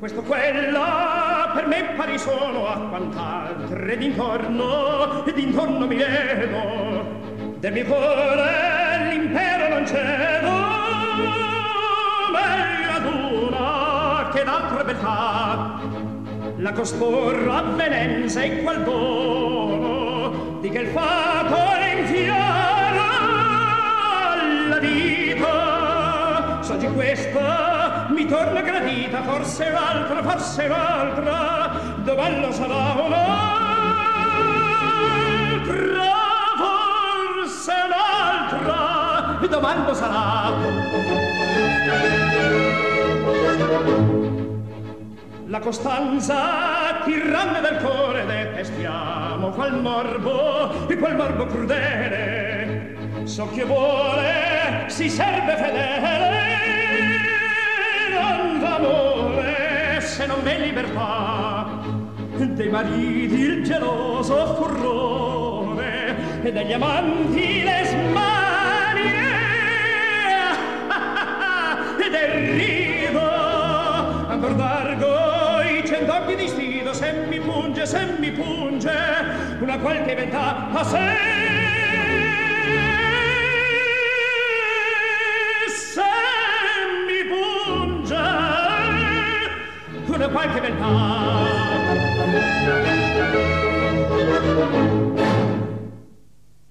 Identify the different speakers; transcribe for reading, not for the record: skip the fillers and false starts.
Speaker 1: questo quella per me pari sono a quant'altre d'intorno mi vedo del mio cuore l'impero non cedo meglio ad una che d'altra beltà la costor avvenenza e qual dono di che il fato le infiora alla vita soggi questa mi torna gradita forse un'altra dov'allo sarà un'altra forse un'altra dov'allo sarà la costanza tiranne del cuore detestiamo qual morbo crudele so che vuole si serve fedele non d'amore se non v'è libertà dei mariti il geloso furore e degli amanti le smanie e del rido ancor d'argo d'occhi di stido se mi punge una qualche ventà a sé se mi punge una qualche ventà